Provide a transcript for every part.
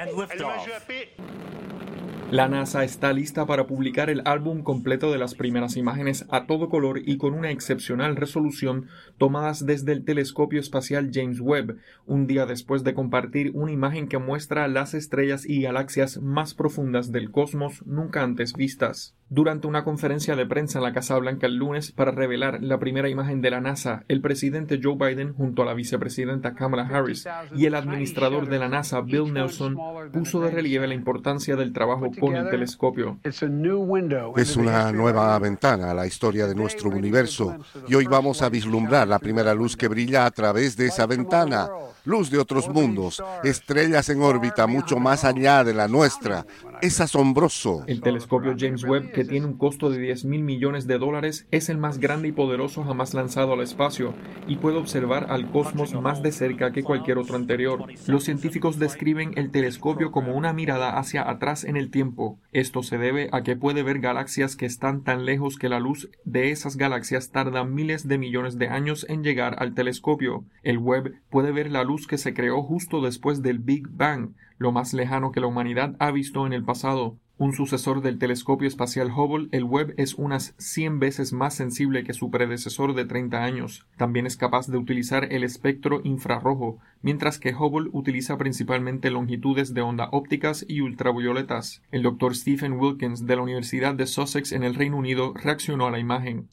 and liftoff. La NASA está lista para publicar el álbum completo de las primeras imágenes a todo color y con una excepcional resolución tomadas desde el telescopio espacial James Webb, un día después de compartir una imagen que muestra las estrellas y galaxias más profundas del cosmos nunca antes vistas. Durante una conferencia de prensa en la Casa Blanca el lunes para revelar la primera imagen de la NASA, el presidente Joe Biden, junto a la vicepresidenta Kamala Harris y el administrador de la NASA, Bill Nelson, puso de relieve la importancia del trabajo con el telescopio. Es una nueva ventana a la historia de nuestro universo y hoy vamos a vislumbrar la primera luz que brilla a través de esa ventana. Luz de otros mundos, estrellas en órbita mucho más allá de la nuestra. Es asombroso. El telescopio James Webb, que tiene un costo de $10,000 millones, es el más grande y poderoso jamás lanzado al espacio y puede observar al cosmos más de cerca que cualquier otro anterior. Los científicos describen el telescopio como una mirada hacia atrás en el tiempo. Esto se debe a que puede ver galaxias que están tan lejos que la luz de esas galaxias tarda miles de millones de años en llegar al telescopio. El Webb puede ver la luz que se creó justo después del Big Bang, lo más lejano que la humanidad ha visto en el pasado. Un sucesor del telescopio espacial Hubble, el Webb es unas 100 veces más sensible que su predecesor de 30 años. También es capaz de utilizar el espectro infrarrojo, mientras que Hubble utiliza principalmente longitudes de onda ópticas y ultravioletas. El Dr. Stephen Wilkins de la Universidad de Sussex en el Reino Unido reaccionó a la imagen.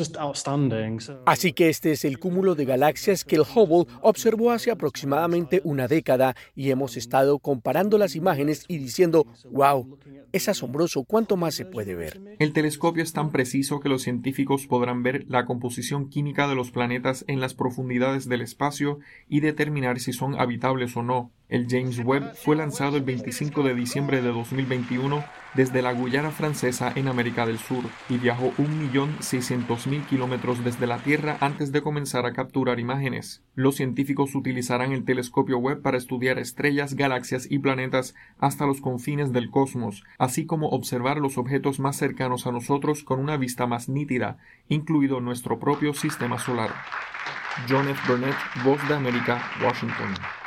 Así que este es el cúmulo de galaxias que el Hubble observó hace aproximadamente una década y hemos estado comparando las imágenes y diciendo, wow, es asombroso cuánto más se puede ver. El telescopio es tan preciso que los científicos podrán ver la composición química de los planetas en las profundidades del espacio y determinar si son habitables o no. El James Webb fue lanzado el 25 de diciembre de 2021 desde la Guyana Francesa en América del Sur y viajó 1.600.000 kilómetros desde la Tierra antes de comenzar a capturar imágenes. Los científicos utilizarán el telescopio Webb para estudiar estrellas, galaxias y planetas hasta los confines del cosmos, así como observar los objetos más cercanos a nosotros con una vista más nítida, incluido nuestro propio sistema solar. John F. Burnett, Voz de América, Washington.